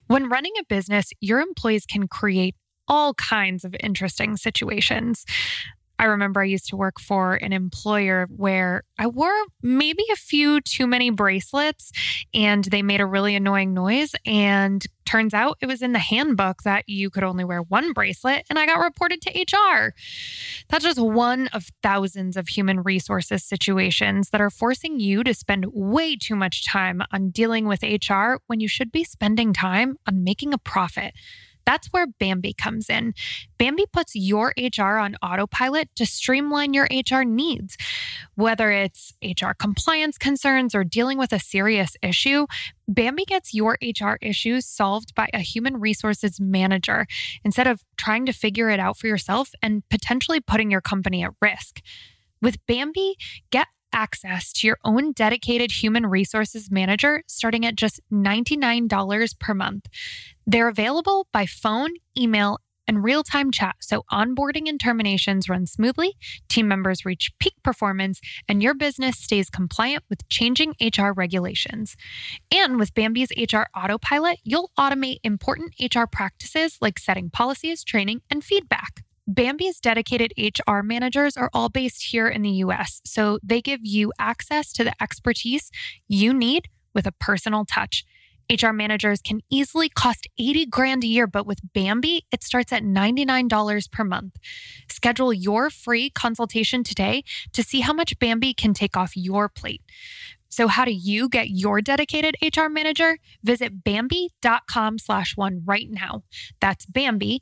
When running a business, your employees can create all kinds of interesting situations. I remember I used to work for an employer where I wore maybe a few too many bracelets and they made a really annoying noise. And turns out it was in the handbook that you could only wear one bracelet, and I got reported to HR. That's just one of thousands of human resources situations that are forcing you to spend way too much time on dealing with HR when you should be spending time on making a profit. That's where Bambee comes in. Bambee puts your HR on autopilot to streamline your HR needs. Whether it's HR compliance concerns or dealing with a serious issue, Bambee gets your HR issues solved by a human resources manager instead of trying to figure it out for yourself and potentially putting your company at risk. With Bambee, get access to your own dedicated human resources manager starting at just $99 per month. They're available by phone, email, and real-time chat, so onboarding and terminations run smoothly, team members reach peak performance, and your business stays compliant with changing HR regulations. And with Bambee's HR Autopilot, you'll automate important HR practices like setting policies, training, and feedback. Bambee's dedicated HR managers are all based here in the US, so they give you access to the expertise you need with a personal touch. HR managers can easily cost $80,000 a year, but with Bambee, it starts at $99 per month. Schedule your free consultation today to see how much Bambee can take off your plate. So how do you get your dedicated HR manager? Visit Bambee.com/one right now. That's Bambee,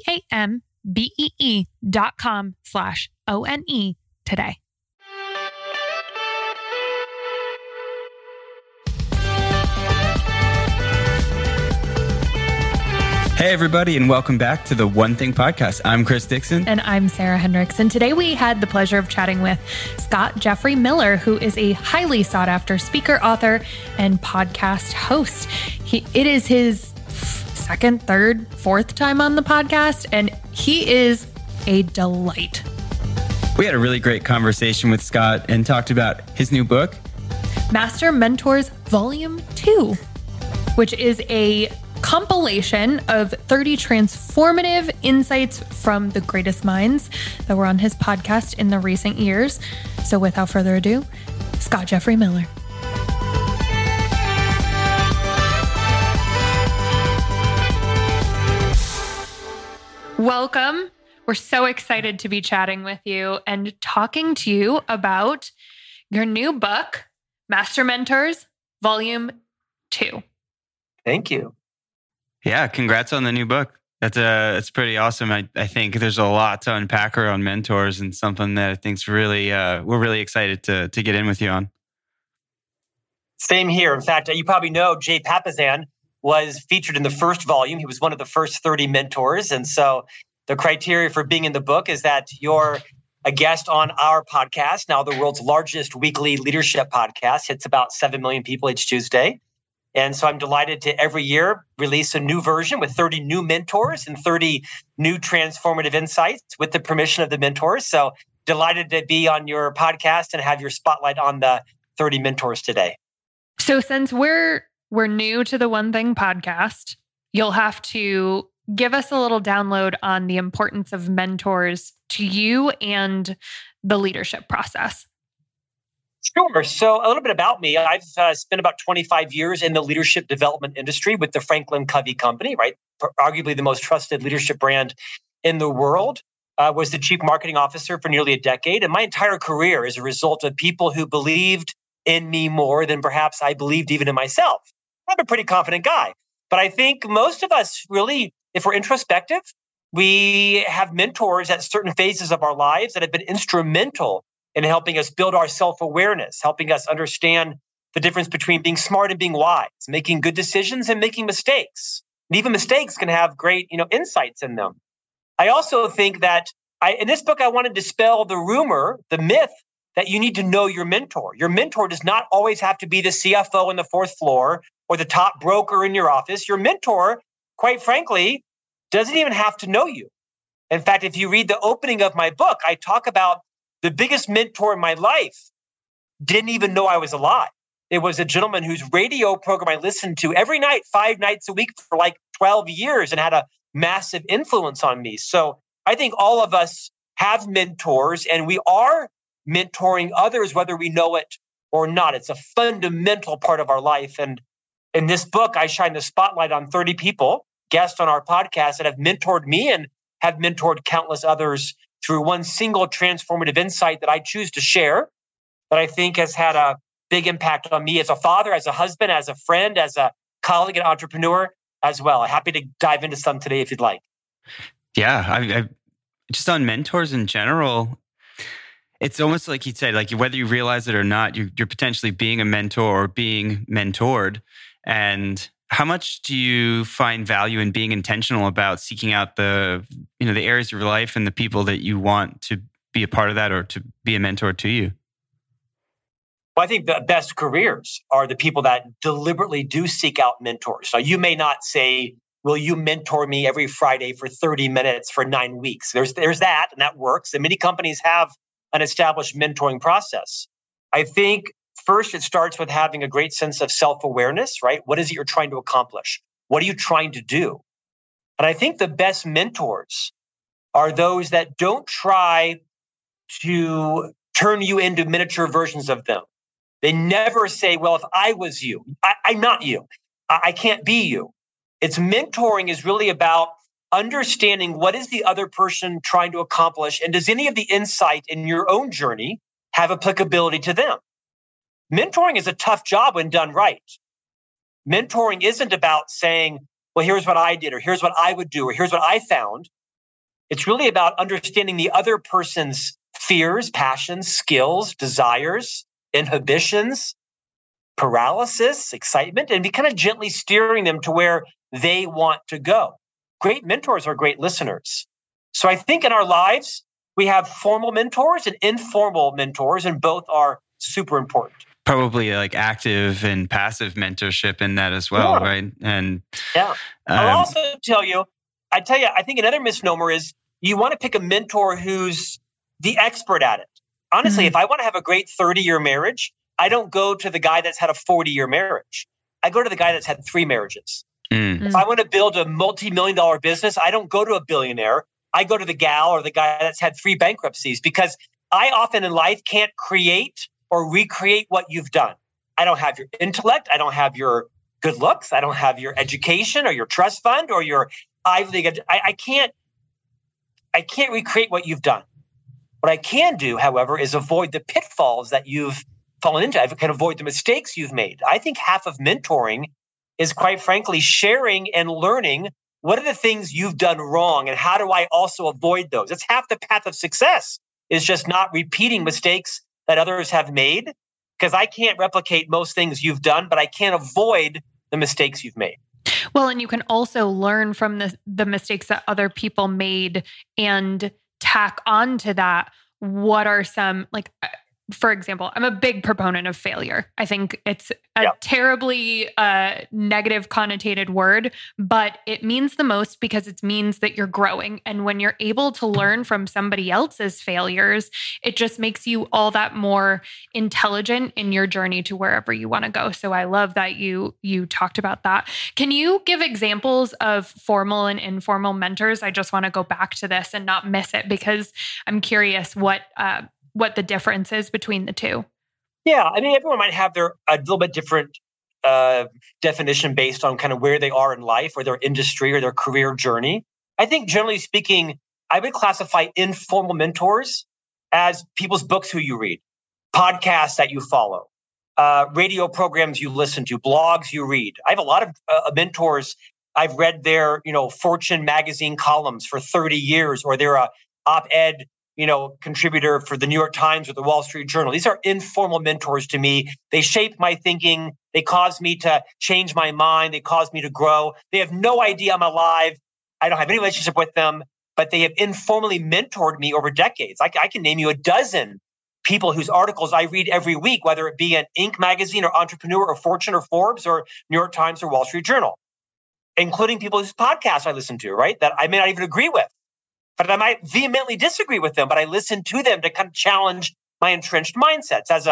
BAMBEE.com/ONE today. Hey, everybody, and welcome back to the One Thing Podcast. I'm Chris Dixon. And I'm Sarah Hendricks. And today we had the pleasure of chatting with Scott Jeffrey Miller, who is a highly sought after speaker, author, and podcast host. It is his second, third, fourth time on the podcast, and he is a delight. We had a really great conversation with Scott and talked about his new book, Master Mentors Volume 2, which is a compilation of 30 transformative insights from the greatest minds that were on his podcast in the recent years. So without further ado, Scott Jeffrey Miller. Welcome. We're so excited to be chatting with you and talking to you about your new book, Master Mentors Volume 2. Thank you. Yeah, congrats on the new book. It's pretty awesome. I think there's a lot to unpack around mentors and something that I think's really we're really excited to get in with you on. Same here. In fact, you probably know Jay Papasan was featured in the first volume. He was one of the first 30 mentors. And so the criteria for being in the book is that you're a guest on our podcast, now the world's largest weekly leadership podcast. Hits about 7 million people each Tuesday. And so I'm delighted to every year release a new version with 30 new mentors and 30 new transformative insights with the permission of the mentors. So delighted to be on your podcast and have your spotlight on the 30 mentors today. So since we're new to the One Thing podcast, you'll have to give us a little download on the importance of mentors to you and the leadership process. Sure. So a little bit about me. I've spent about 25 years in the leadership development industry with the Franklin Covey Company, right? Arguably the most trusted leadership brand in the world. Was the chief marketing officer for nearly a decade. And my entire career is a result of people who believed in me more than perhaps I believed even in myself. I'm a pretty confident guy. But I think most of us really, if we're introspective, we have mentors at certain phases of our lives that have been instrumental in helping us build our self-awareness, helping us understand the difference between being smart and being wise, making good decisions and making mistakes. And even mistakes can have great, insights in them. I also think that in this book, I want to dispel the rumor, the myth that you need to know your mentor. Your mentor does not always have to be the CFO on the fourth floor or the top broker in your office. Your mentor, quite frankly, doesn't even have to know you. In fact, if you read the opening of my book, I talk about the biggest mentor in my life didn't even know I was alive. It was a gentleman whose radio program I listened to every night, 5 nights a week for like 12 years and had a massive influence on me. So I think all of us have mentors and we are mentoring others, whether we know it or not. It's a fundamental part of our life. And in this book, I shine the spotlight on 30 people, guests on our podcast that have mentored me and have mentored countless others through one single transformative insight that I choose to share that I think has had a big impact on me as a father, as a husband, as a friend, as a colleague and entrepreneur as well. Happy to dive into some today if you'd like. Yeah, I just on mentors in general, it's almost like you said, like whether you realize it or not, you're potentially being a mentor or being mentored. And how much do you find value in being intentional about seeking out the areas of your life and the people that you want to be a part of that or to be a mentor to you? Well, I think the best careers are the people that deliberately do seek out mentors. So you may not say, will you mentor me every Friday for 30 minutes for 9 weeks? There's that, and that works. And many companies have an established mentoring process. I think first it starts with having a great sense of self-awareness, right? What is it you're trying to accomplish? What are you trying to do? And I think the best mentors are those that don't try to turn you into miniature versions of them. They never say, well, if I was you, I'm not you. I can't be you. It's mentoring is really about understanding what is the other person trying to accomplish, and does any of the insight in your own journey have applicability to them? Mentoring is a tough job when done right. Mentoring isn't about saying, well, here's what I did, or here's what I would do, or here's what I found. It's really about understanding the other person's fears, passions, skills, desires, inhibitions, paralysis, excitement, and be kind of gently steering them to where they want to go. Great mentors are great listeners. So I think in our lives, we have formal mentors and informal mentors, and both are super important. Probably like active and passive mentorship in that as well, right? And I'll also tell you, I think another misnomer is you want to pick a mentor who's the expert at it. Honestly, if I want to have a great 30-year marriage, I don't go to the guy that's had a 40-year marriage. I go to the guy that's had 3 marriages. If I want to build a multi-million-dollar business, I don't go to a billionaire. I go to the gal or the guy that's had 3 bankruptcies, because I often in life can't create or recreate what you've done. I don't have your intellect. I don't have your good looks. I don't have your education or your trust fund or your Ivy League. I can't recreate what you've done. What I can do, however, is avoid the pitfalls that you've fallen into. I can avoid the mistakes you've made. I think half of mentoring is, quite frankly, sharing and learning what are the things you've done wrong and how do I also avoid those. It's half the path of success, is just not repeating mistakes that others have made, because I can't replicate most things you've done, but I can't avoid the mistakes you've made. Well, and you can also learn from the mistakes that other people made and tack on to that. What are some, like, for example, I'm a big proponent of failure. I think it's a terribly negative connotated word, but it means the most because it means that you're growing. And when you're able to learn from somebody else's failures, it just makes you all that more intelligent in your journey to wherever you want to go. So I love that you talked about that. Can you give examples of formal and informal mentors? I just want to go back to this and not miss it, because I'm curious what the difference is between the two. Yeah, I mean, everyone might have a little bit different definition based on kind of where they are in life or their industry or their career journey. I think generally speaking, I would classify informal mentors as people's books who you read, podcasts that you follow, radio programs you listen to, blogs you read. I have a lot of mentors. I've read their, Fortune magazine columns for 30 years, or they're a op-ed contributor for the New York Times or the Wall Street Journal. These are informal mentors to me. They shape my thinking. They cause me to change my mind. They cause me to grow. They have no idea I'm alive. I don't have any relationship with them, but they have informally mentored me over decades. I can name you a dozen people whose articles I read every week, whether it be an Inc. magazine or Entrepreneur or Fortune or Forbes or New York Times or Wall Street Journal, including people whose podcasts I listen to, right? That I may not even agree with. But I might vehemently disagree with them, but I listen to them to kind of challenge my entrenched mindsets. As a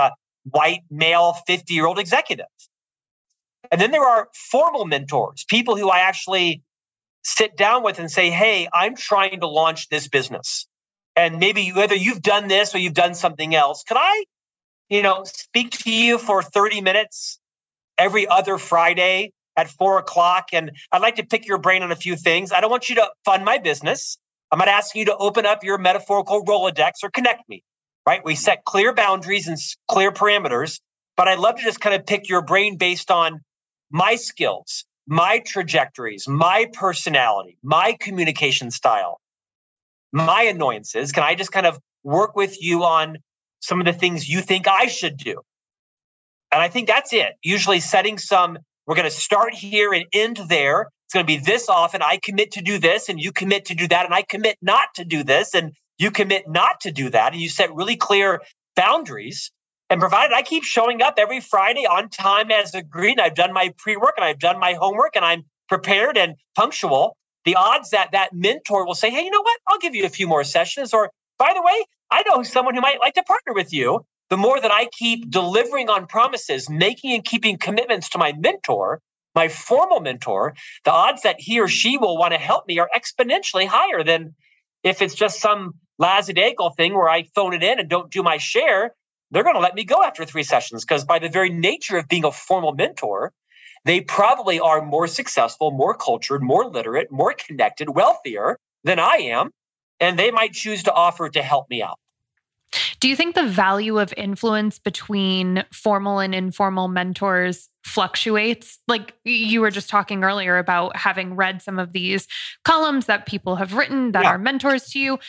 white, male, 50-year-old executive. And then there are formal mentors, people who I actually sit down with and say, hey, I'm trying to launch this business. And maybe whether you've done this or you've done something else, could I, speak to you for 30 minutes every other Friday at 4:00? And I'd like to pick your brain on a few things. I don't want you to fund my business. I'm not asking you to open up your metaphorical Rolodex or connect me, right? We set clear boundaries and clear parameters, but I'd love to just kind of pick your brain based on my skills, my trajectories, my personality, my communication style, my annoyances. Can I just kind of work with you on some of the things you think I should do? And I think that's it. Usually setting we're going to start here and end there. It's going to be this often. I commit to do this and you commit to do that. And I commit not to do this and you commit not to do that. And you set really clear boundaries. And provided I keep showing up every Friday on time as agreed, and I've done my pre-work and I've done my homework and I'm prepared and punctual, the odds that mentor will say, hey, you know what? I'll give you a few more sessions. Or, by the way, I know someone who might like to partner with you. The more that I keep delivering on promises, making and keeping commitments to my mentor, my formal mentor, the odds that he or she will want to help me are exponentially higher than if it's just some lackadaisical thing where I phone it in and don't do my share. They're going to let me go after 3 sessions because by the very nature of being a formal mentor, they probably are more successful, more cultured, more literate, more connected, wealthier than I am. And they might choose to offer to help me out. Do you think the value of influence between formal and informal mentors fluctuates? Like you were just talking earlier about having read some of these columns that people have written that are mentors to you.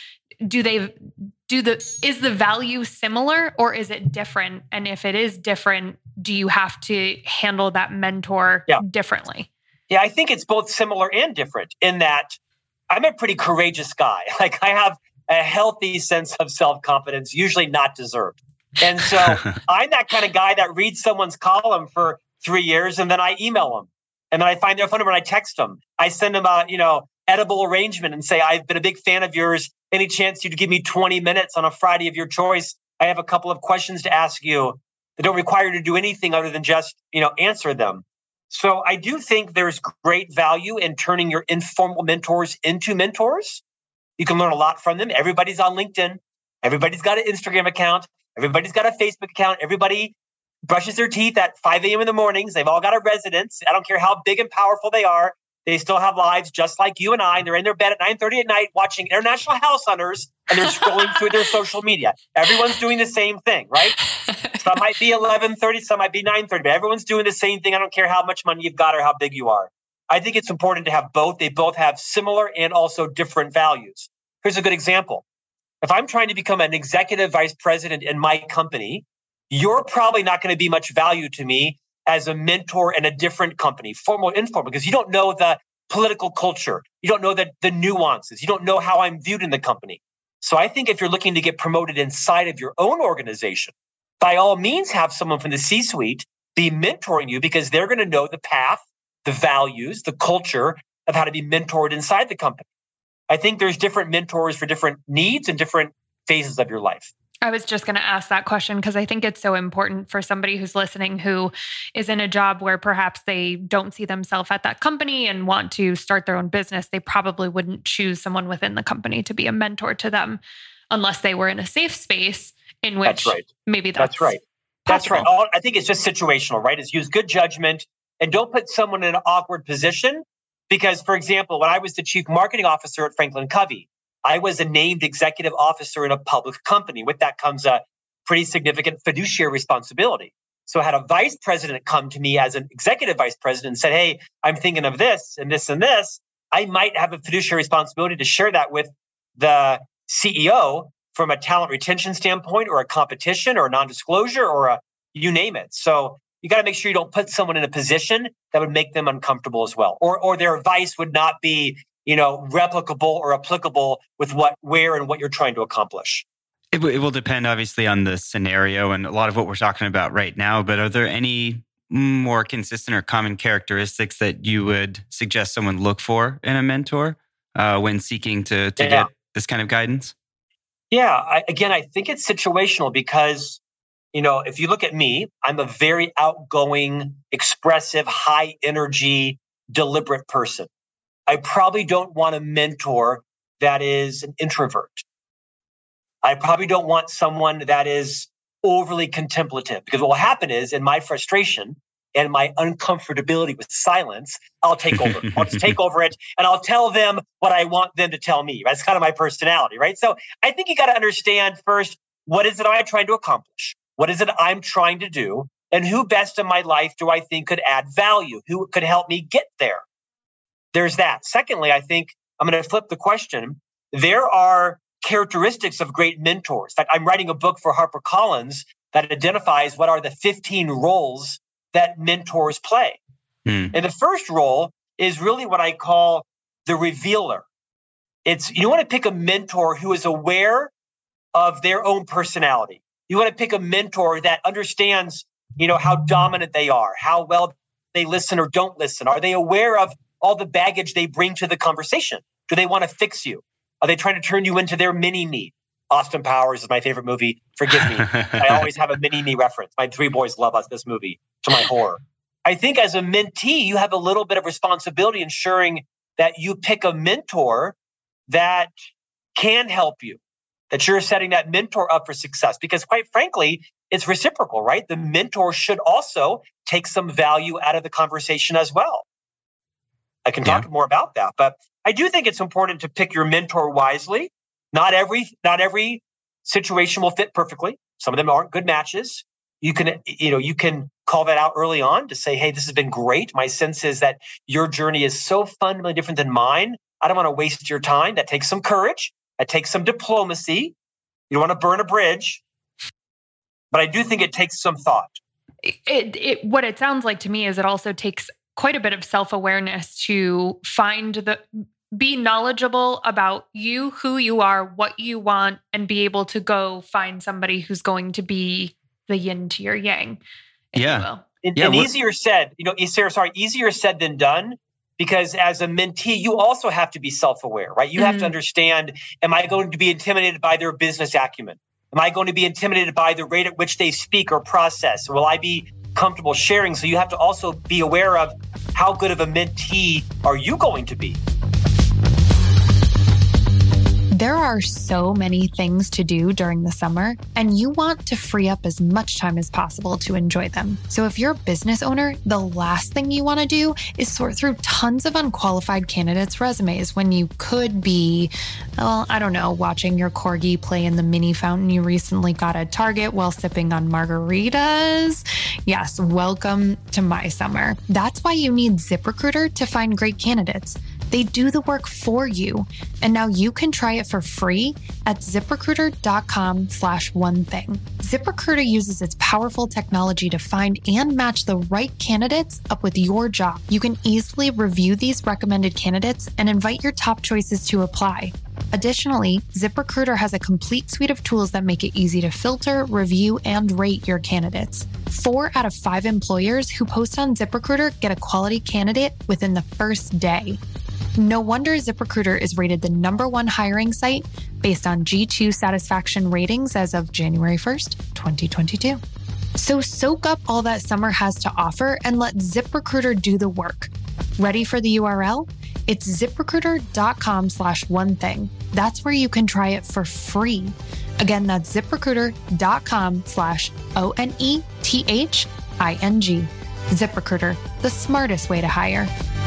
Is the value similar or is it different? And if it is different, do you have to handle that mentor differently? Yeah, I think it's both similar and different in that I'm a pretty courageous guy. Like I have a healthy sense of self-confidence, usually not deserved. And so I'm that kind of guy that reads someone's column for 3 years and then I email them. And then I find their phone number and I text them. I send them a, edible arrangement and say, I've been a big fan of yours. Any chance you'd give me 20 minutes on a Friday of your choice? I have a couple of questions to ask you that don't require you to do anything other than just, answer them. So I do think there's great value in turning your informal mentors into mentors. You can learn a lot from them. Everybody's on LinkedIn. Everybody's got an Instagram account. Everybody's got a Facebook account. Everybody brushes their teeth at 5 a.m. in the mornings. They've all got a residence. I don't care how big and powerful they are. They still have lives just like you and I. And they're in their bed at 9:30 at night watching International House Hunters and they're scrolling through their social media. Everyone's doing the same thing, right? Some might be 11:30, some might be 9:30, but everyone's doing the same thing. I don't care how much money you've got or how big you are. I think it's important to have both. They both have similar and also different values. Here's a good example. If I'm trying to become an executive vice president in my company, you're probably not going to be much value to me as a mentor in a different company, formal or informal, because you don't know the political culture. You don't know the nuances. You don't know how I'm viewed in the company. So I think if you're looking to get promoted inside of your own organization, by all means, have someone from the C-suite be mentoring you because they're going to know the path, the values, the culture of how to be mentored inside the company. I think there's different mentors for different needs and different phases of your life. I was just going to ask that question because I think it's so important for somebody who's listening who is in a job where perhaps they don't see themselves at that company and want to start their own business. They probably wouldn't choose someone within the company to be a mentor to them unless they were in a safe space in which maybe that's right. That's right. I think it's just situational, right? Is use good judgment and don't put someone in an awkward position. Because, for example, when I was the chief marketing officer at Franklin Covey, I was a named executive officer in a public company. With that comes a pretty significant fiduciary responsibility. So I had a vice president come to me as an executive vice president and said, hey, I'm thinking of this and this and this. I might have a fiduciary responsibility to share that with the CEO from a talent retention standpoint or a competition or a non-disclosure or you name it. So you got to make sure you don't put someone in a position that would make them uncomfortable as well. Or their advice would not be, replicable or applicable with where and what you're trying to accomplish. It will depend obviously on the scenario and a lot of what we're talking about right now, but are there any more consistent or common characteristics that you would suggest someone look for in a mentor when seeking to get this kind of guidance? Yeah, I think it's situational because if you look at me, I'm a very outgoing, expressive, high energy, deliberate person. I probably don't want a mentor that is an introvert. I probably don't want someone that is overly contemplative, because what will happen is, in my frustration and my uncomfortability with silence, I'll take over. I'll just take over it and I'll tell them what I want them to tell me. That's kind of my personality, right? So I think you got to understand first, what is it I'm trying to accomplish? What is it I'm trying to do? And who best in my life do I think could add value? Who could help me get there? There's that. Secondly, I think I'm going to flip the question. There are characteristics of great mentors. In fact, I'm writing a book for HarperCollins that identifies what are the 15 roles that mentors play. And the first role is really what I call the revealer. You want to pick a mentor who is aware of their own personality. You want to pick a mentor that understands, how dominant they are, how well they listen or don't listen. Are they aware of all the baggage they bring to the conversation? Do they want to fix you? Are they trying to turn you into their mini-me? Austin Powers is my favorite movie. Forgive me. I always have a mini-me reference. My 3 boys love this movie, to my horror. I think as a mentee, you have a little bit of responsibility ensuring that you pick a mentor that can help you, that you're setting that mentor up for success. Because quite frankly, it's reciprocal, right? The mentor should also take some value out of the conversation as well. I can talk more about that, but I do think it's important to pick your mentor wisely. Not every situation will fit perfectly. Some of them aren't good matches. You can call that out early on to say, hey, this has been great. My sense is that your journey is so fundamentally different than mine. I don't want to waste your time. That takes some courage. That takes some diplomacy. You don't want to burn a bridge. But I do think it takes some thought. What it sounds like to me is it also takes quite a bit of self-awareness to be knowledgeable about you, who you are, what you want, and be able to go find somebody who's going to be the yin to your yang. Easier said, easier said than done, because as a mentee, you also have to be self-aware, right? You have to understand, am I going to be intimidated by their business acumen? Am I going to be intimidated by the rate at which they speak or process? Will I be comfortable sharing? So you have to also be aware of how good of a mentee are you going to be? There are so many things to do during the summer, and you want to free up as much time as possible to enjoy them. So if you're a business owner, the last thing you want to do is sort through tons of unqualified candidates' resumes when you could be, watching your corgi play in the mini fountain you recently got at Target while sipping on margaritas. Yes, welcome to my summer. That's why you need ZipRecruiter to find great candidates. They do the work for you. And now you can try it for free at ZipRecruiter.com/onething. ZipRecruiter uses its powerful technology to find and match the right candidates up with your job. You can easily review these recommended candidates and invite your top choices to apply. Additionally, ZipRecruiter has a complete suite of tools that make it easy to filter, review, and rate your candidates. 4 out of 5 employers who post on ZipRecruiter get a quality candidate within the first day. No wonder ZipRecruiter is rated the #1 hiring site based on G2 satisfaction ratings as of January 1st, 2022. So soak up all that summer has to offer and let ZipRecruiter do the work. Ready for the URL? It's ZipRecruiter.com/onething. That's where you can try it for free. Again, that's ZipRecruiter.com/onething. ZipRecruiter, the smartest way to hire.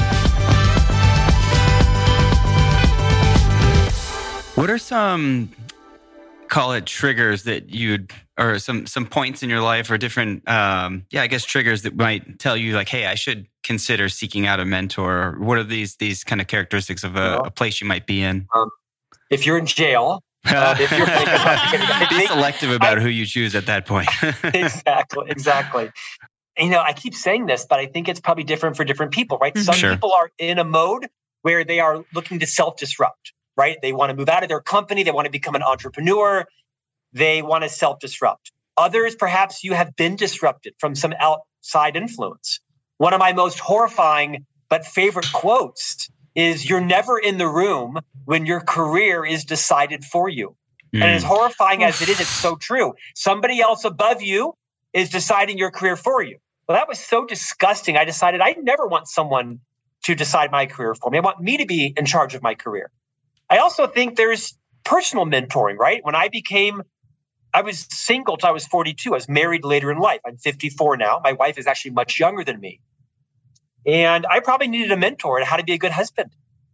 What are some, call it triggers that or some points in your life or different, triggers that might tell you like, hey, I should consider seeking out a mentor? What are these kind of characteristics of a place you might be in? If you're in jail, be selective about who you choose at that point. Exactly. I keep saying this, but I think it's probably different for different people, right? Some people are in a mode where they are looking to self-disrupt. Right? They want to move out of their company. They want to become an entrepreneur. They want to self-disrupt. Others, perhaps you have been disrupted from some outside influence. One of my most horrifying but favorite quotes is, "You're never in the room when your career is decided for you." And as horrifying as it is, it's so true. Somebody else above you is deciding your career for you. Well, that was so disgusting. I decided I never want someone to decide my career for me. I want me to be in charge of my career. I also think there's personal mentoring, right? When I was single till I was 42. I was married later in life. I'm 54 now. My wife is actually much younger than me. And I probably needed a mentor on how to be a good husband.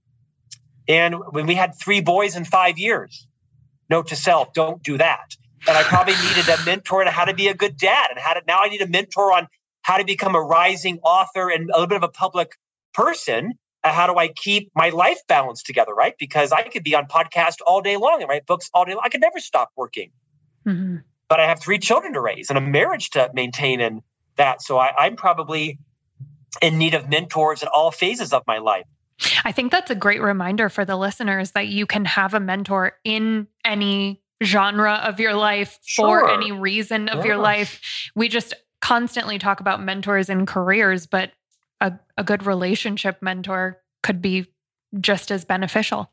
And when we had 3 boys in 5 years, note to self, don't do that. And I probably needed a mentor on how to be a good dad. And now I need a mentor on how to become a rising author and a little bit of a public person. How do I keep my life balance together, right? Because I could be on podcast all day long and write books all day long. I could never stop working. Mm-hmm. But I have 3 children to raise and a marriage to maintain and that. So I'm probably in need of mentors at all phases of my life. I think that's a great reminder for the listeners that you can have a mentor in any genre of your life for any reason of your life. We just constantly talk about mentors in careers, but a good relationship mentor could be just as beneficial.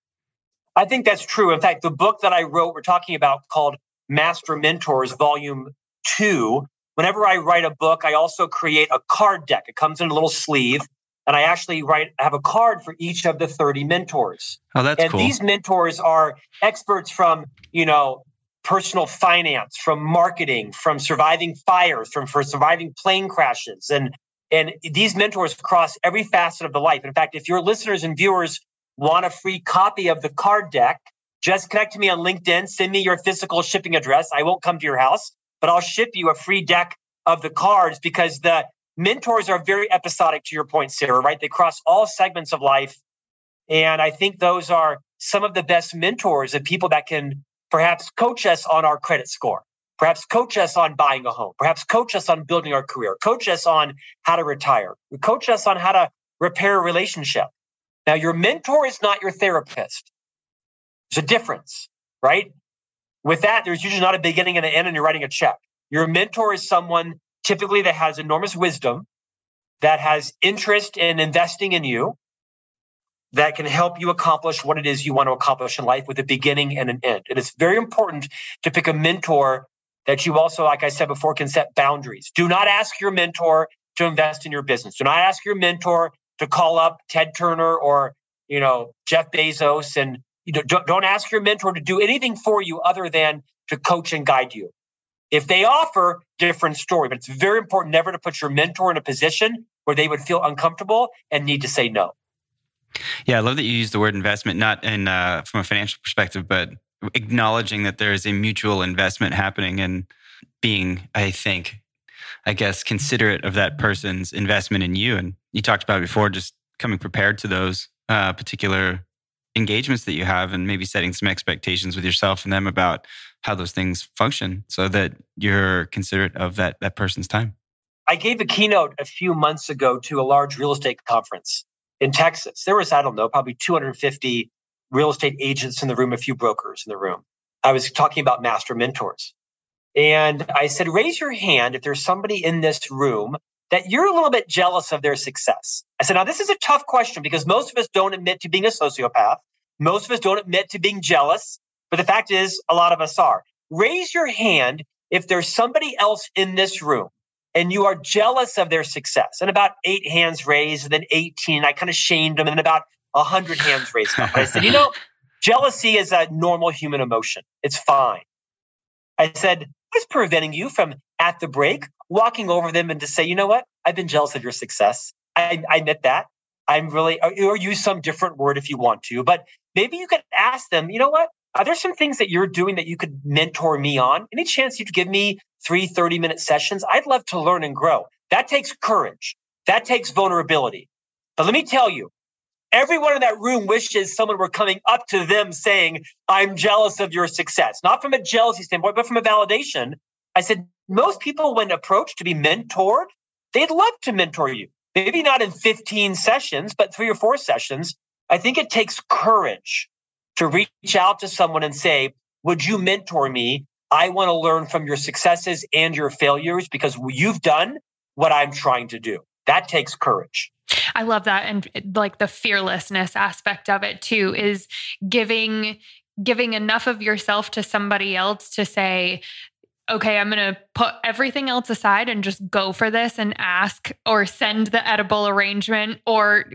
I think that's true. In fact, the book that I wrote, we're talking about called Master Mentors, Volume 2. Whenever I write a book, I also create a card deck. It comes in a little sleeve. And I actually have a card for each of the 30 mentors. Oh, that's cool. And these mentors are experts from, personal finance, from marketing, from surviving fires, from surviving plane crashes. And these mentors cross every facet of the life. In fact, if your listeners and viewers want a free copy of the card deck, just connect to me on LinkedIn, send me your physical shipping address. I won't come to your house, but I'll ship you a free deck of the cards because the mentors are very episodic, to your point, Sarah, right? They cross all segments of life. And I think those are some of the best mentors and people that can perhaps coach us on our credit score, perhaps coach us on buying a home, perhaps coach us on building our career, coach us on how to retire, coach us on how to repair a relationship. Now, your mentor is not your therapist. There's a difference, right? With that, there's usually not a beginning and an end and you're writing a check. Your mentor is someone typically that has enormous wisdom, that has interest in investing in you, that can help you accomplish what it is you want to accomplish in life with a beginning and an end. And it's very important to pick a mentor that you also, like I said before, can set boundaries. Do not ask your mentor to invest in your business. Do not ask your mentor to call up Ted Turner or, Jeff Bezos. And don't ask your mentor to do anything for you other than to coach and guide you. If they offer, different story, but it's very important never to put your mentor in a position where they would feel uncomfortable and need to say no. Yeah, I love that you use the word investment, not in from a financial perspective, but acknowledging that there is a mutual investment happening and being, I guess, considerate of that person's investment in you. And you talked about before, just coming prepared to those particular engagements that you have and maybe setting some expectations with yourself and them about how those things function so that you're considerate of that person's time. I gave a keynote a few months ago to a large real estate conference in Texas. There was, probably 250 real estate agents in the room, a few brokers in the room. I was talking about master mentors. And I said, raise your hand if there's somebody in this room that you're a little bit jealous of their success. I said, now this is a tough question because most of us don't admit to being a sociopath. Most of us don't admit to being jealous. But the fact is, a lot of us are. Raise your hand if there's somebody else in this room and you are jealous of their success. And about 8 hands raised, and then 18. I kind of shamed them, and then about 100 hands raised up. I said, jealousy is a normal human emotion. It's fine. I said, what's preventing you from, at the break, walking over them and to say, you know what? I've been jealous of your success. I admit that. I'm really, or use some different word if you want to, but maybe you could ask them, you know what? Are there some things that you're doing that you could mentor me on? Any chance you could give me 3 30-minute sessions? I'd love to learn and grow. That takes courage. That takes vulnerability. But let me tell you, everyone in that room wishes someone were coming up to them saying, I'm jealous of your success. Not from a jealousy standpoint, but from a validation. I said, most people, when approached to be mentored, they'd love to mentor you. Maybe not in 15 sessions, but 3 or 4 sessions. I think it takes courage to reach out to someone and say, would you mentor me? I want to learn from your successes and your failures because you've done what I'm trying to do. That takes courage. I love that. And like the fearlessness aspect of it too is giving giving enough of yourself to somebody else to say, okay, I'm going to put everything else aside and just go for this and ask or send the edible arrangement or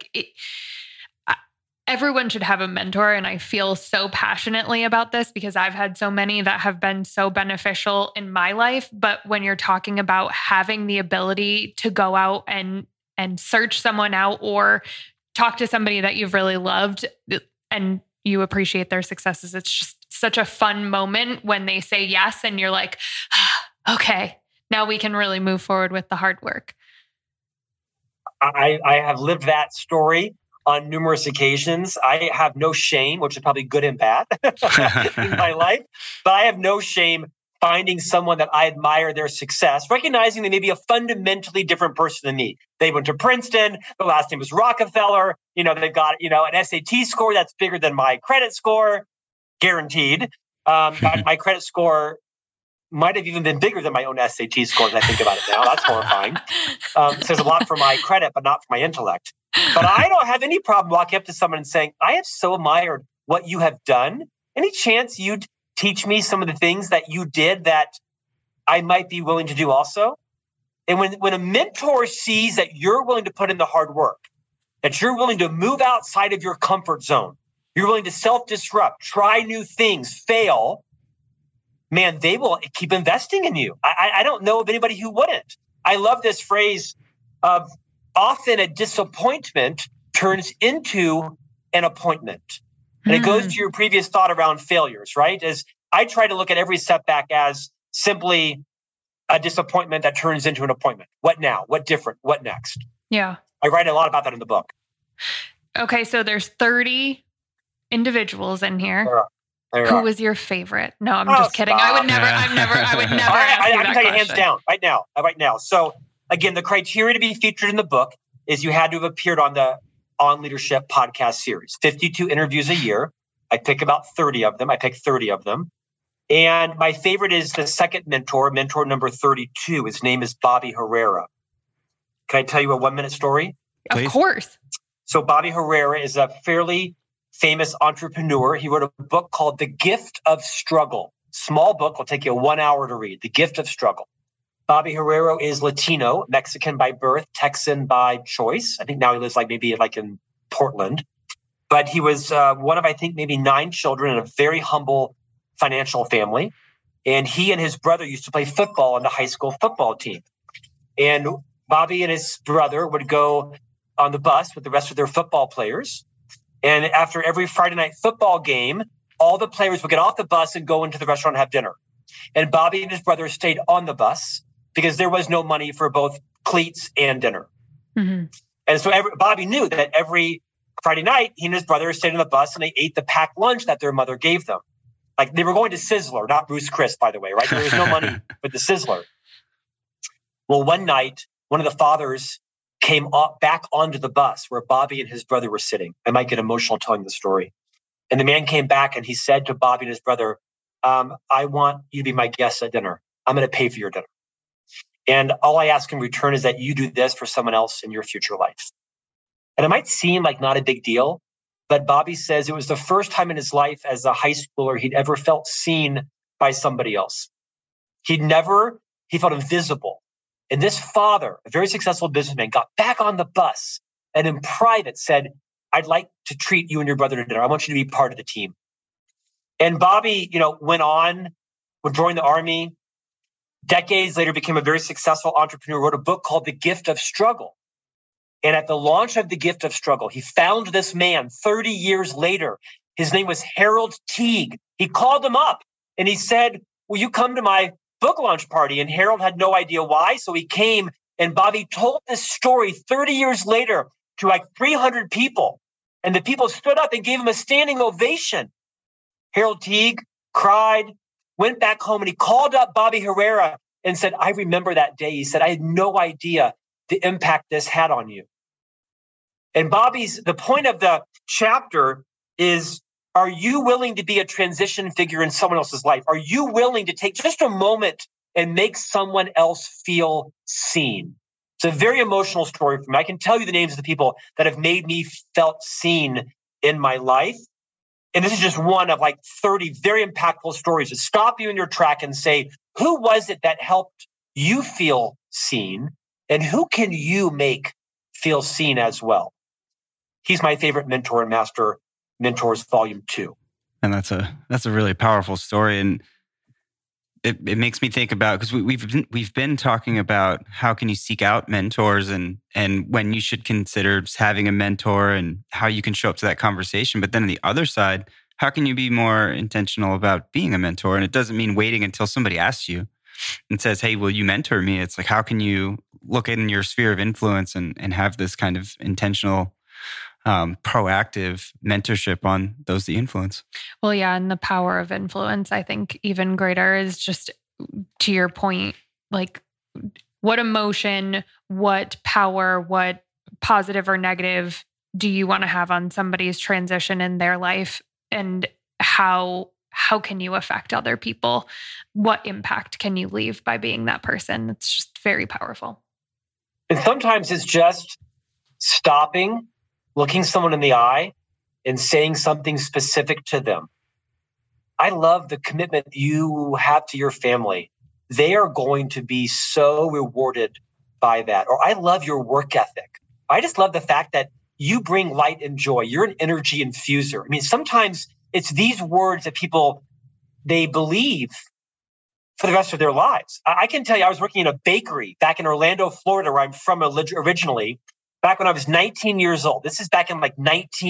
everyone should have a mentor. And I feel so passionately about this because I've had so many that have been so beneficial in my life. But when you're talking about having the ability to go out and search someone out or talk to somebody that you've really loved and you appreciate their successes, it's just such a fun moment when they say yes and you're like, okay, now we can really move forward with the hard work. I have lived that story on numerous occasions. I have no shame, which is probably good and bad in my life, but I have no shame finding someone that I admire their success, recognizing they may be a fundamentally different person than me. They went to Princeton, their last name was Rockefeller, they've got, an SAT score that's bigger than my credit score, guaranteed. My credit score might have even been bigger than my own SAT score as I think about it now. That's horrifying. Says a lot for my credit, but not for my intellect. But I don't have any problem walking up to someone and saying, I have so admired what you have done. Any chance you'd teach me some of the things that you did that I might be willing to do also? And when a mentor sees that you're willing to put in the hard work, that you're willing to move outside of your comfort zone, you're willing to self-disrupt, try new things, fail, man, they will keep investing in you. I don't know of anybody who wouldn't. I love this phrase of often a disappointment turns into an appointment. And it goes to your previous thought around failures, right? As I try to look at every setback as simply a disappointment that turns into an appointment. What now? What different? What next? Yeah. I write a lot about that in the book. Okay, so there's 30 individuals in here. Who was your favorite? No, I'm just kidding. Stop. I would never ask you I can that tell you question. hands down right now. So again, the criteria to be featured in the book is you had to have appeared on the On Leadership podcast series. 52 interviews a year. I pick about 30 of them. I pick 30 of them. And my favorite is the second mentor number 32. His name is Bobby Herrera. Can I tell you a 1-minute story? Please. Of course. So Bobby Herrera is a fairly famous entrepreneur. He wrote a book called The Gift of Struggle. Small book, will take you 1 hour to read. The Gift of Struggle. Bobby Herrera is Latino, Mexican by birth, Texan by choice. I think now he lives maybe in Portland. But he was one of, I think, maybe 9 children in a very humble financial family. And he and his brother used to play football on the high school football team. And Bobby and his brother would go on the bus with the rest of their football players. And after every Friday night football game, all the players would get off the bus and go into the restaurant and have dinner. And Bobby and his brother stayed on the bus because there was no money for both cleats and dinner. Mm-hmm. And so Bobby knew that every Friday night, he and his brother stayed on the bus and they ate the packed lunch that their mother gave them. They were going to Sizzler, not Ruth's Chris, by the way, right? There was no money for the Sizzler. Well, one night, one of the fathers came back onto the bus where Bobby and his brother were sitting. I might get emotional telling the story. And the man came back and he said to Bobby and his brother, I want you to be my guest at dinner. I'm going to pay for your dinner. And all I ask in return is that you do this for someone else in your future life. And it might seem like not a big deal, but Bobby says it was the first time in his life as a high schooler he'd ever felt seen by somebody else. He felt invisible. And this father, a very successful businessman, got back on the bus and in private said, I'd like to treat you and your brother to dinner. I want you to be part of the team. And Bobby, went on, would join the army. Decades later, became a very successful entrepreneur, wrote a book called The Gift of Struggle. And at the launch of The Gift of Struggle, he found this man 30 years later. His name was Harold Teague. He called him up and he said, will you come to my book launch party? And Harold had no idea why. So he came and Bobby told this story 30 years later to 300 people. And the people stood up and gave him a standing ovation. Harold Teague cried, went back home, and he called up Bobby Herrera and said, I remember that day. He said, I had no idea the impact this had on you. And the point of the chapter is, are you willing to be a transition figure in someone else's life? Are you willing to take just a moment and make someone else feel seen? It's a very emotional story for me. I can tell you the names of the people that have made me felt seen in my life. and this is just one of like 30 very impactful stories, to stop you in your track and say, who was it that helped you feel seen? And who can you make feel seen as well? He's my favorite mentor in Master Mentors Volume 2. And that's a really powerful story. And it makes me think about, because we've been talking about how can you seek out mentors and when you should consider having a mentor and how you can show up to that conversation. But then on the other side, how can you be more intentional about being a mentor? And it doesn't mean waiting until somebody asks you and says, hey, will you mentor me? It's like, how can you look in your sphere of influence and have this kind of intentional, proactive mentorship on those that influence? Well, yeah. And the power of influence, I think even greater, is just, to your point, like what emotion, what power, what positive or negative do you want to have on somebody's transition in their life? And how can you affect other people? What impact can you leave by being that person? It's just very powerful. And sometimes it's just stopping, looking someone in the eye, and saying something specific to them. I love the commitment you have to your family. They are going to be so rewarded by that. Or I love your work ethic. I just love the fact that you bring light and joy. You're an energy infuser. I mean, sometimes it's these words that people, they believe for the rest of their lives. I can tell you, I was working in a bakery back in Orlando, Florida, where I'm from originally, back when I was 19 years old. This is back in like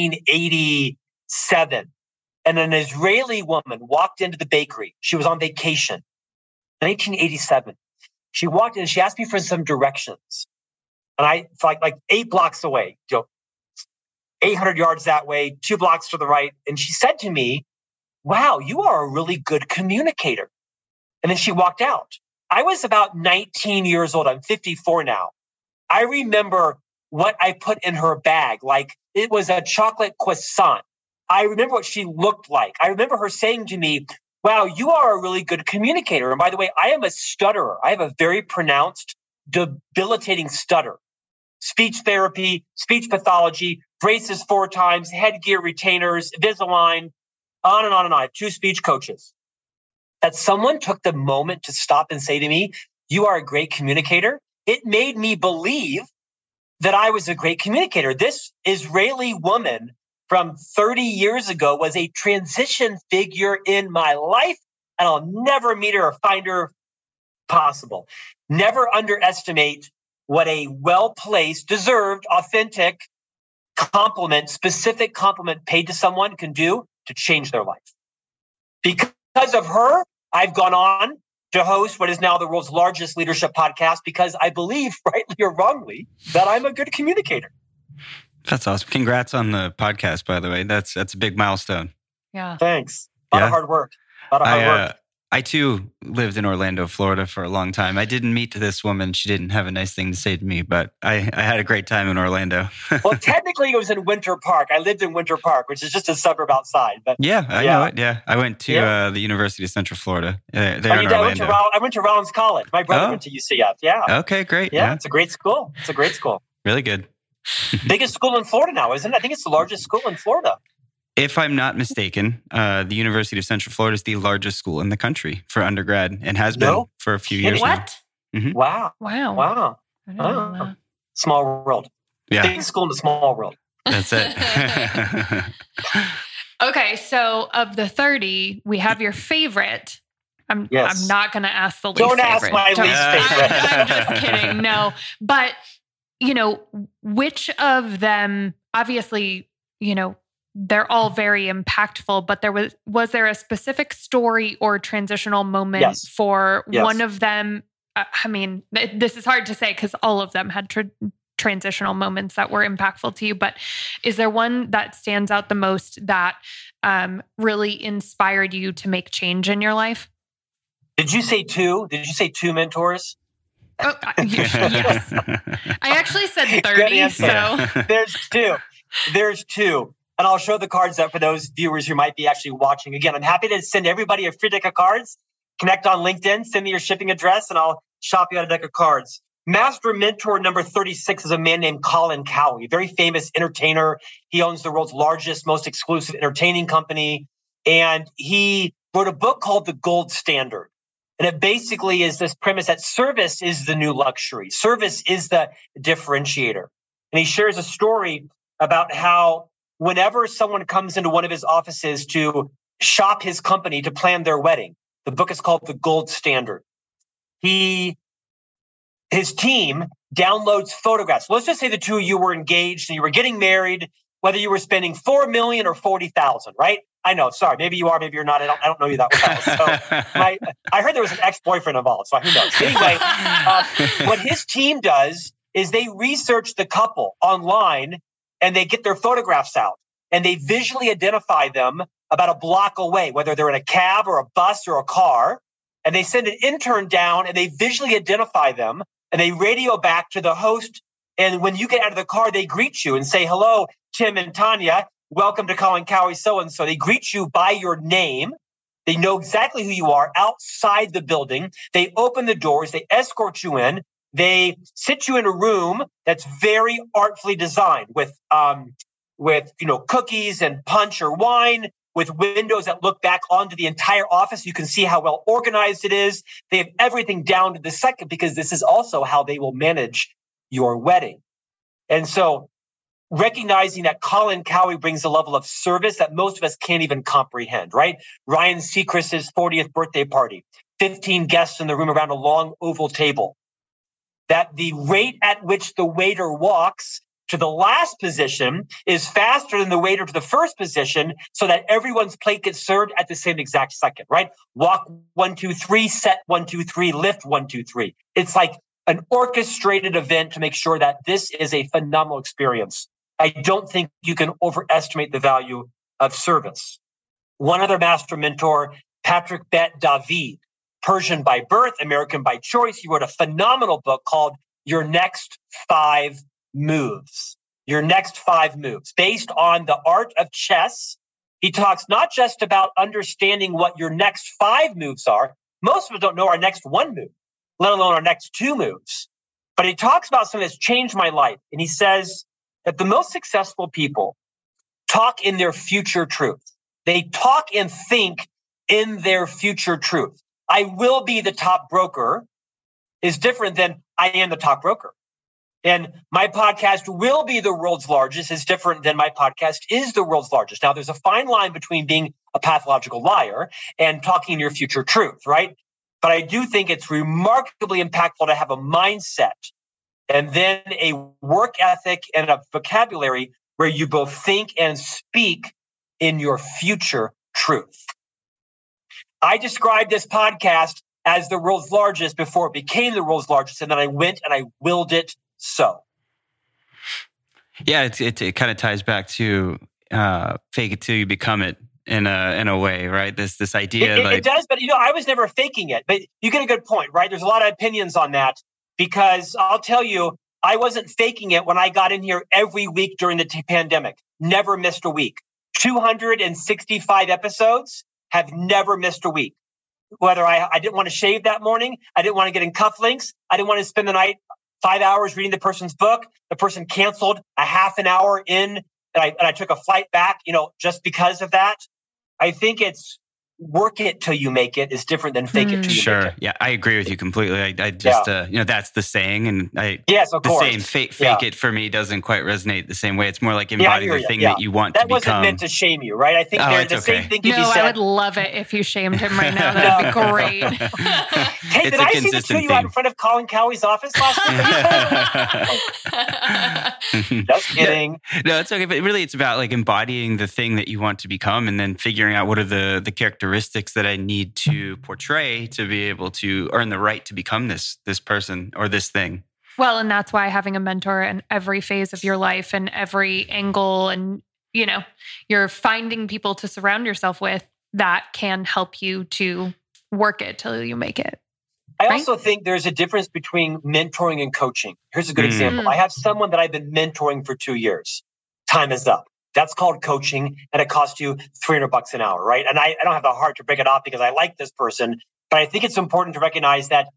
1987. And an Israeli woman walked into the bakery. She was on vacation, 1987. She walked in and she asked me for some directions. And I, like 8 blocks away, 800 yards that way, 2 blocks to the right. And she said to me, wow, you are a really good communicator. And then she walked out. I was about 19 years old. I'm 54 now. I remember what I put in her bag. Like it was a chocolate croissant. I remember what she looked like. I remember her saying to me, wow, you are a really good communicator. And by the way, I am a stutterer. I have a very pronounced, debilitating stutter. Speech therapy, speech pathology, braces 4 times, headgear, retainers, Invisalign, on and on and on. I have 2 speech coaches. That someone took the moment to stop and say to me, you are a great communicator. It made me believe that I was a great communicator. This Israeli woman from 30 years ago was a transition figure in my life, and I'll never meet her or find her possible. Never underestimate what a well-placed, deserved, authentic compliment, specific compliment paid to someone can do to change their life. Because of her, I've gone on to host what is now the world's largest leadership podcast, because I believe, rightly or wrongly, that I'm a good communicator. That's awesome. Congrats on the podcast, by the way. That's a big milestone. Yeah. Thanks. A lot of hard work. I too lived in Orlando, Florida for a long time. I didn't meet this woman. She didn't have a nice thing to say to me, but I had a great time in Orlando. Well, technically it was in Winter Park. I lived in Winter Park, which is just a suburb outside. But yeah, I know it. Yeah. I went to the University of Central Florida there in Orlando. I went to Rollins College. My brother went to UCF. Yeah. Okay, great. Yeah, it's a great school. Really good. Biggest school in Florida now, isn't it? I think it's the largest school in Florida. If I'm not mistaken, the University of Central Florida is the largest school in the country for undergrad and has been for a few years now. What? Mm-hmm. Wow. I didn't know that. Small world. Yeah. Big school in the small world. That's it. Okay, so of the 30, we have your favorite. I'm not going to ask the least favorite. Don't ask my least favorite. I'm just kidding. No. But, which of them, obviously, they're all very impactful, but was there a specific story or transitional moment for one of them? I mean, this is hard to say because all of them had transitional moments that were impactful to you, but is there one that stands out the most that really inspired you to make change in your life? Did you say 2? Did you say 2 mentors? Oh, yes. I actually said 30, so. There's two. And I'll show the cards up for those viewers who might be actually watching. Again, I'm happy to send everybody a free deck of cards. Connect on LinkedIn, send me your shipping address, and I'll shop you out a deck of cards. master mentor number 36 is a man named Colin Cowie, a very famous entertainer. He owns the world's largest, most exclusive entertaining company. And he wrote a book called The Gold Standard. And it basically is this premise that service is the new luxury. Service is the differentiator. And he shares a story about how whenever someone comes into one of his offices to shop his company to plan their wedding, the book is called The Gold Standard. His team downloads photographs. Let's just say the two of you were engaged and you were getting married, whether you were spending $4 million or $40,000, right? I know. Sorry, maybe you are, maybe you're not. I don't know you that well. So I heard there was an ex-boyfriend involved, so who knows? Anyway, what his team does is they research the couple online and they get their photographs out and they visually identify them about a block away, whether they're in a cab or a bus or a car. And they send an intern down and they visually identify them and they radio back to the host. And when you get out of the car, they greet you and say, hello, Tim and Tanya. Welcome to Colin Cowie so-and-so. They greet you by your name. They know exactly who you are outside the building. They open the doors. They escort you in. They sit you in a room that's very artfully designed with cookies and punch or wine, with windows that look back onto the entire office. You can see how well organized it is. They have everything down to the second because this is also how they will manage your wedding. And so recognizing that Colin Cowie brings a level of service that most of us can't even comprehend, right? Ryan Seacrest's 40th birthday party, 15 guests in the room around a long oval table. That the rate at which the waiter walks to the last position is faster than the waiter to the first position so that everyone's plate gets served at the same exact second, right? Walk 1, 2, 3, set 1, 2, 3, lift 1, 2, 3. It's like an orchestrated event to make sure that this is a phenomenal experience. I don't think you can overestimate the value of service. One other master mentor, Patrick Bet-David, Persian by birth, American by choice. He wrote a phenomenal book called Your Next 5 Moves. Your Next 5 Moves. Based on the art of chess, he talks not just about understanding what your next 5 moves are. Most of us don't know our next 1 move, let alone our next 2 moves. But he talks about something that's changed my life. And he says that the most successful people talk in their future truth. They talk and think in their future truth. I will be the top broker is different than I am the top broker. And my podcast will be the world's largest is different than my podcast is the world's largest. Now, there's a fine line between being a pathological liar and talking in your future truth, right? But I do think it's remarkably impactful to have a mindset and then a work ethic and a vocabulary where you both think and speak in your future truth. I described this podcast as the world's largest before it became the world's largest, and then I went and I willed it so. Yeah, it kind of ties back to fake it till you become it in a way, right? This idea it does, but I was never faking it. But you get a good point, right? There's a lot of opinions on that because I'll tell you, I wasn't faking it when I got in here every week during the pandemic. Never missed a week. 265 episodes, have never missed a week. Whether I didn't want to shave that morning, I didn't want to get in cufflinks, I didn't want to spend the night 5 hours reading the person's book. The person canceled a half an hour in, and I took a flight back, just because of that. I think it's work it till you make it is different than fake it till you make it. Yeah, I agree with you completely. I just, that's the saying. And yes, of course. The same fake it for me doesn't quite resonate the same way. It's more like embodying the thing that you want to become. That wasn't meant to shame you, right? I think the same thing can be said. I would love it if you shamed him right now. That'd be great. Hey, did I see the two of you out in front of Colin Cowie's office last week? Just kidding. No, it's okay. But really, it's about like embodying the thing that you want to become and then figuring out what are the characteristics that I need to portray to be able to earn the right to become this person or this thing. Well, and that's why having a mentor in every phase of your life and every angle and, you're finding people to surround yourself with that can help you to work it till you make it. I also think there's a difference between mentoring and coaching. Here's a good example. I have someone that I've been mentoring for 2 years. Time is up. That's called coaching, and it costs you $300 an hour, right? And I don't have the heart to break it off because I like this person, but I think it's important to recognize that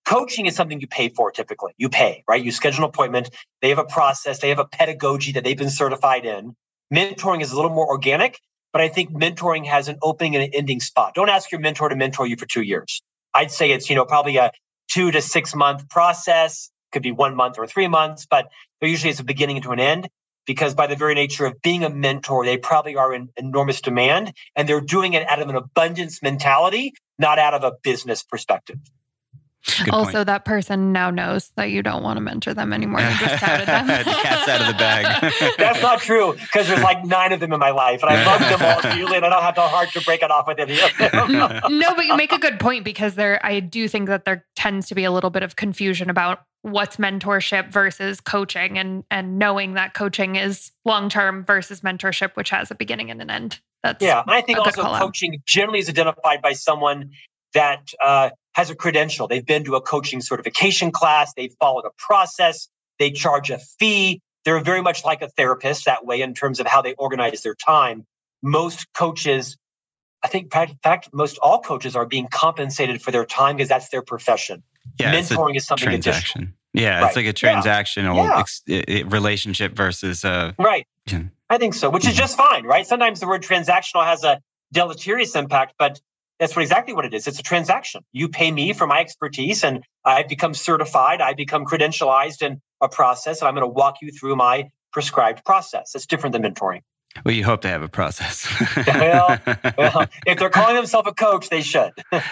Coaching is something you pay for typically. You pay, right? You schedule an appointment. They have a process. They have a pedagogy that they've been certified in. Mentoring is a little more organic, but I think mentoring has an opening and an ending spot. Don't ask your mentor to mentor you for 2 years. I'd say it's, probably a 2 to 6 month process. Could be 1 month or 3 months, but there usually is a beginning to an end, because by the very nature of being a mentor, they probably are in enormous demand, and they're doing it out of an abundance mentality, not out of a business perspective. Good also, point. that person now knows that you don't want to mentor them anymore. You just outed them. The cat's out of the bag. That's not true, because there's like 9 of them in my life, and I love them all dearly, and I don't have the heart to break it off with any of them. No, but you make a good point, because I do think that there tends to be a little bit of confusion about what's mentorship versus coaching, and knowing that coaching is long-term versus mentorship, which has a beginning and an end. And I think also coaching generally is identified by someone that has a credential. They've been to a coaching certification class. They've followed a process. They charge a fee. They're very much like a therapist that way in terms of how they organize their time. Most coaches, I think, in fact, most all coaches are being compensated for their time because that's their profession. Yeah, mentoring is something transaction. additional. Yeah, right. It's like a transactional relationship versus right. I think so, which is just fine, right? Sometimes the word transactional has a deleterious impact, but that's exactly what it is. It's a transaction. You pay me for my expertise, and I become certified. I become credentialized in a process, and I'm going to walk you through my prescribed process. It's different than mentoring. Well, you hope they have a process. well, if they're calling themselves a coach, they should.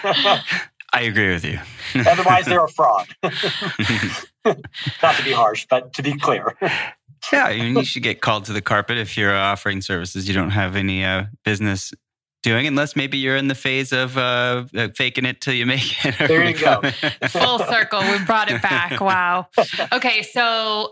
I agree with you. Otherwise, they're a fraud. Not to be harsh, but to be clear. Yeah, you should get called to the carpet if you're offering services you don't have any business doing, unless maybe you're in the phase of faking it till you make it. There you go. Full circle. We brought it back. Wow. Okay, so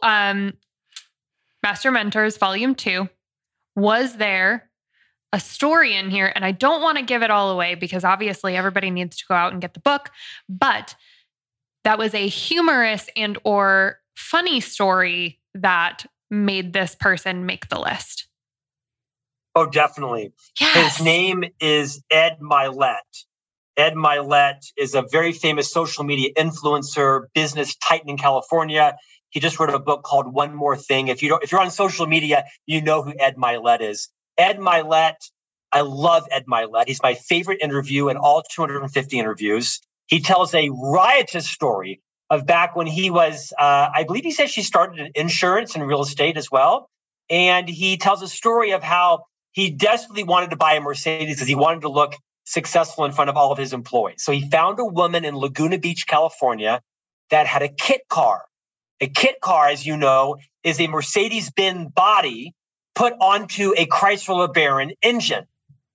Master Mentors Volume 2. Was there a story in here? And I don't want to give it all away, because obviously everybody needs to go out and get the book, but that was a humorous and or funny story that made this person make the list. Oh, definitely. Yes. His name is Ed Mylett. Ed Mylett is a very famous social media influencer, business titan in California. He just wrote a book called One More Thing. If you're on social media, you know who Ed Mylett is. Ed Mylett, I love Ed Mylett. He's my favorite interview in all 250 interviews. He tells a riotous story of back when he was, I believe he said she started in insurance and real estate as well. And he tells a story of how he desperately wanted to buy a Mercedes because he wanted to look successful in front of all of his employees. So he found a woman in Laguna Beach, California, that had a kit car. A kit car, as you know, is a Mercedes-Benz body put onto a Chrysler LeBaron engine.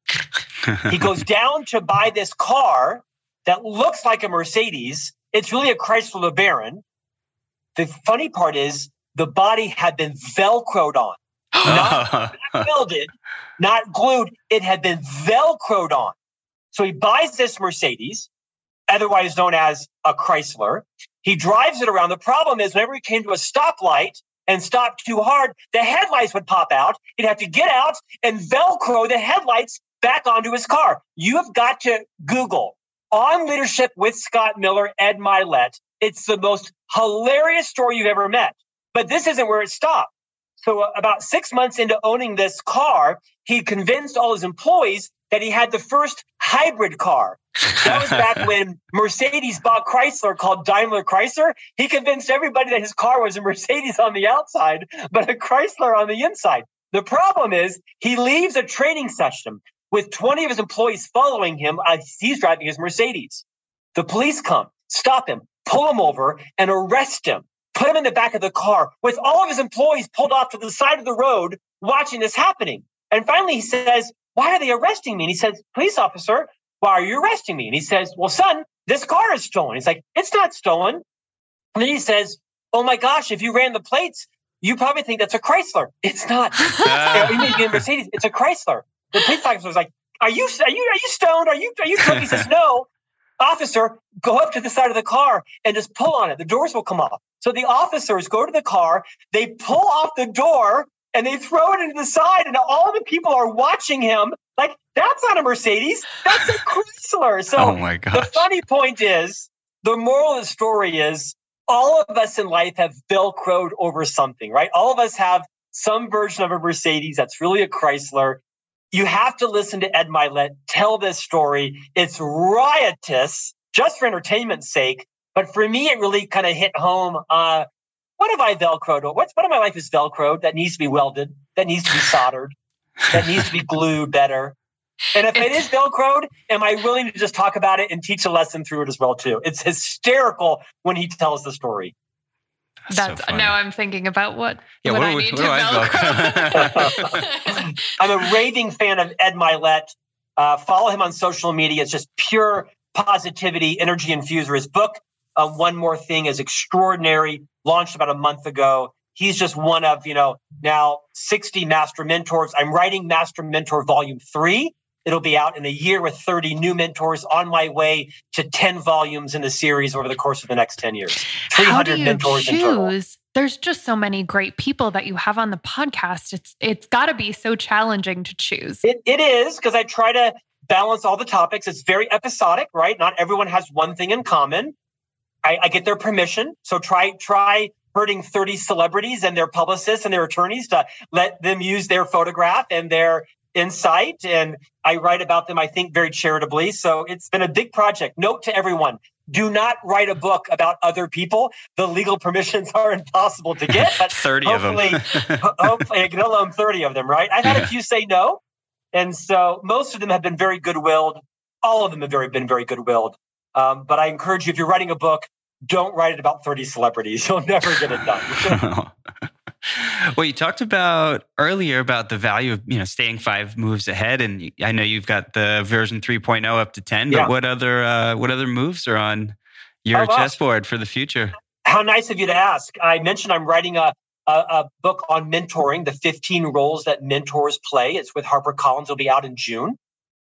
He goes down to buy this car that looks like a Mercedes. It's really a Chrysler LeBaron. The funny part is the body had been Velcroed on. Not welded, not glued. It had been Velcroed on. So he buys this Mercedes, otherwise known as a Chrysler. He drives it around. The problem is whenever he came to a stoplight and stopped too hard, the headlights would pop out. He'd have to get out and Velcro the headlights back onto his car. You have got to Google On Leadership with Scott Miller, Ed Mylett. It's the most hilarious story you've ever met. But this isn't where it stopped. So about 6 months into owning this car, he convinced all his employees that he had the first hybrid car. That was back when Mercedes bought Chrysler, called Daimler Chrysler. He convinced everybody that his car was a Mercedes on the outside, but a Chrysler on the inside. The problem is he leaves a training session with 20 of his employees following him as he's driving his Mercedes. The police come, stop him, pull him over, and arrest him. Put him in the back of the car with all of his employees pulled off to the side of the road watching this happening. And finally he says, "Why are they arresting me?" And he says, "Police officer, why are you arresting me?" And he says, "Well, son, this car is stolen." He's like, "It's not stolen." And then he says, "Oh my gosh, if you ran the plates, you probably think that's a Chrysler." It's not. You need to get a Mercedes. It's a Chrysler. The police officer was like, Are you stoned? Are you drunk?" He says, "No. Officer, go up to the side of the car and just pull on it. The doors will come off." So the officers go to the car, they pull off the door, and they throw it into the side, and all the people are watching him like, "That's not a Mercedes, that's a Chrysler." So oh my gosh. The funny point is, the moral of the story is all of us in life have Velcroed over something, right? All of us have some version of a Mercedes that's really a Chrysler. You have to listen to Ed Mylett tell this story. It's riotous just for entertainment's sake. But for me, it really kind of hit home. What have I Velcroed? What of my life is Velcroed that needs to be welded, that needs to be soldered, that needs to be glued better? And if it is Velcroed, am I willing to just talk about it and teach a lesson through it as well, too? It's hysterical when he tells the story. That's so now I'm thinking about what do I need to Velcro. I'm a raving fan of Ed Mylett. Follow him on social media. It's just pure positivity, energy infuser. His book, One More Thing, is extraordinary. Launched about a month ago. He's just one of, now 60 Master Mentors. I'm writing Master Mentor Volume 3. It'll be out in a year with 30 new mentors, on my way to 10 volumes in the series over the course of the next 10 years. 300 mentors in total. There's just so many great people that you have on the podcast. It's got to be so challenging to choose. It is, because I try to balance all the topics. It's very episodic, right? Not everyone has one thing in common. I get their permission. So try hurting 30 celebrities and their publicists and their attorneys to let them use their photograph and their insight. And I write about them, I think, very charitably. So it's been a big project. Note to everyone, do not write a book about other people. The legal permissions are impossible to get. But 30 of them. hopefully, let alone 30 of them, right? I've had a few say no. And so most of them have been very good-willed. All of them have been very good-willed. But I encourage you, if you're writing a book, don't write it about 30 celebrities. You'll never get it done. Well, you talked about earlier about the value of staying 5 moves ahead, and I know you've got the version 3.0 up to 10. But what other moves are on your chessboard for the future? How nice of you to ask. I mentioned I'm writing a book on mentoring, the 15 roles that mentors play. It's with HarperCollins. It'll be out in June.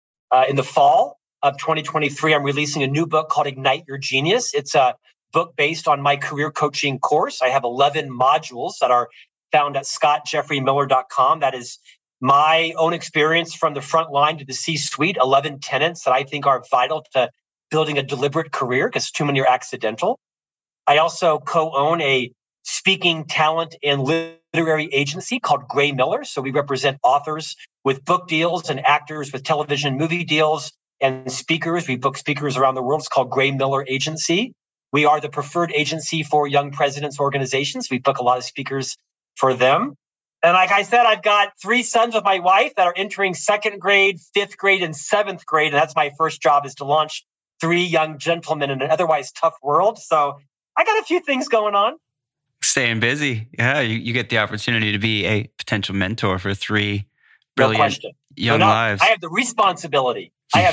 In the fall of 2023, I'm releasing a new book called Ignite Your Genius. It's a book based on my career coaching course. I have 11 modules that are found at scottjeffreymiller.com. That is my own experience from the front line to the C-suite, 11 tenets that I think are vital to building a deliberate career, because too many are accidental. I also co-own a speaking talent and literary agency called Gray Miller. So we represent authors with book deals and actors with television and movie deals and speakers. We book speakers around the world. It's called Gray Miller Agency. We are the preferred agency for young presidents organizations. We book a lot of speakers for them. And like I said, I've got 3 sons with my wife that are entering 2nd grade, 5th grade, and 7th grade. And that's my first job, is to launch 3 young gentlemen in an otherwise tough world. So I got a few things going on. Staying busy. Yeah, you get the opportunity to be a potential mentor for 3 brilliant young lives. I have the responsibility.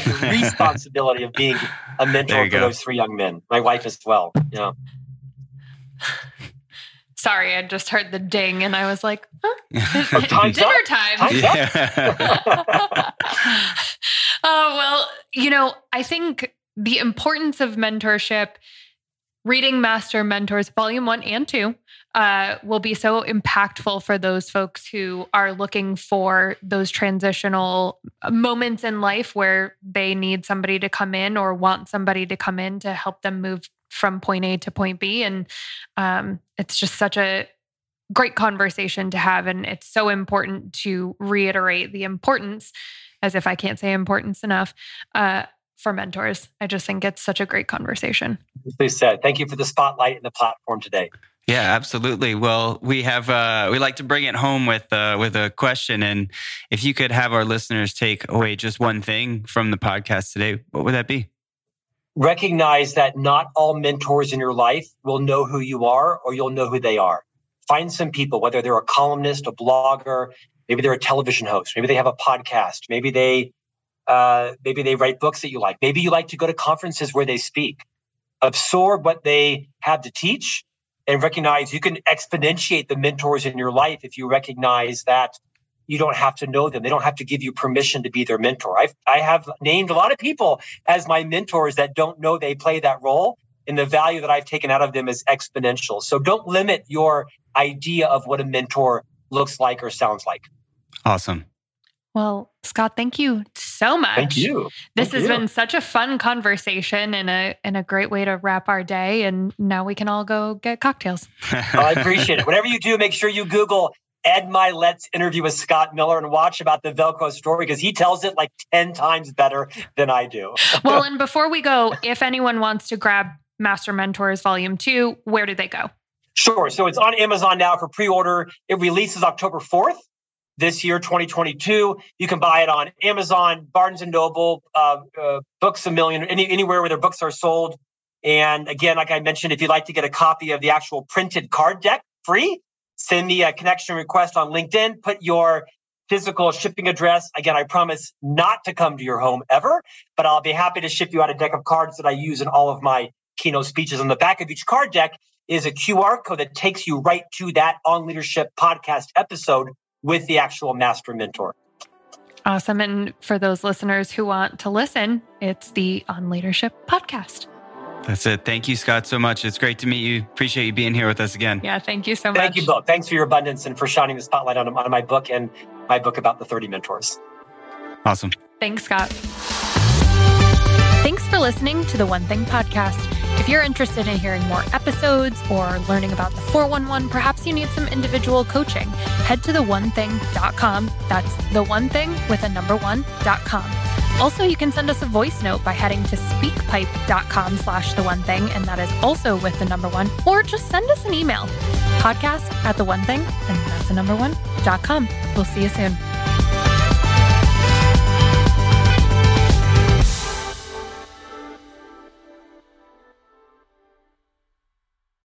Of being a mentor for those 3 young men. My wife as well. Sorry, I just heard the ding and I was like, Time's dinner up. time. Yeah. Well, I think the importance of mentorship, reading Master Mentors Volume 1 and 2 will be so impactful for those folks who are looking for those transitional moments in life where they need somebody to come in or want somebody to come in to help them move from point A to point B. And it's just such a great conversation to have. And it's so important to reiterate the importance, as if I can't say importance enough, for mentors. I just think it's such a great conversation. Please said. Thank you for the spotlight and the platform today. Yeah, absolutely. Well, we like to bring it home with a question. And if you could have our listeners take away just one thing from the podcast today, what would that be? Recognize that not all mentors in your life will know who you are, or you'll know who they are. Find some people, whether they're a columnist, a blogger, maybe they're a television host, maybe they have a podcast, maybe they write books that you like. Maybe you like to go to conferences where they speak. Absorb what they have to teach and recognize you can exponentiate the mentors in your life if you recognize that you don't have to know them. They don't have to give you permission to be their mentor. I have named a lot of people as my mentors that don't know they play that role, and the value that I've taken out of them is exponential. So don't limit your idea of what a mentor looks like or sounds like. Awesome. Well, Scott, thank you so much. Thank you. This has been such a fun conversation and a great way to wrap our day. And now we can all go get cocktails. I appreciate it. Whatever you do, make sure you Google Ed Mylett's interview with Scott Miller and watch about the Velcro story, because he tells it like 10 times better than I do. Well, and before we go, if anyone wants to grab Master Mentors Volume 2, where do they go? Sure. So it's on Amazon now for pre-order. It releases October 4th this year, 2022. You can buy it on Amazon, Barnes & Noble, Books A Million, anywhere where their books are sold. And again, like I mentioned, if you'd like to get a copy of the actual printed card deck free, send me a connection request on LinkedIn, put your physical shipping address. Again, I promise not to come to your home ever, but I'll be happy to ship you out a deck of cards that I use in all of my keynote speeches. On the back of each card deck is a QR code that takes you right to that On Leadership podcast episode with the actual Master Mentor. Awesome. And for those listeners who want to listen, it's the On Leadership podcast. That's it. Thank you, Scott, so much. It's great to meet you. Appreciate you being here with us again. Yeah, thank you so much. Thank you both. Thanks for your abundance and for shining the spotlight on my book and my book about the 30 mentors. Awesome. Thanks, Scott. Thanks for listening to the One Thing podcast. If you're interested in hearing more episodes or learning about the 411, perhaps you need some individual coaching, head to theonething.com. That's theonething.com. Also, you can send us a voice note by heading to speakpipe.com/theonething, and that is also with the number 1, or just send us an email, podcast@theonething, and that's the number 1.com. We'll see you soon.